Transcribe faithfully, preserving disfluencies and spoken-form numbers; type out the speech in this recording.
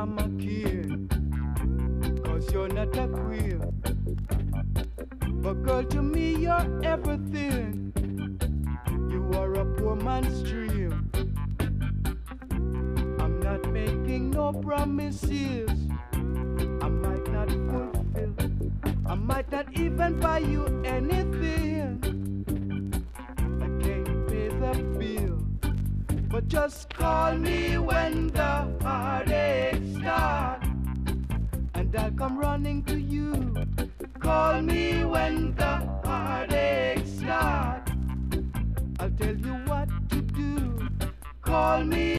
mama care, cause you're not a queer. But girl, to me you're everything. You are a poor man's dream. I'm not making no promises I might not fulfill. I might not even buy you anything. I can't pay the bill. But just call me when the heartache starts, and I'll come running to you. Call me when the heartache starts, I'll tell you what to do. Call me.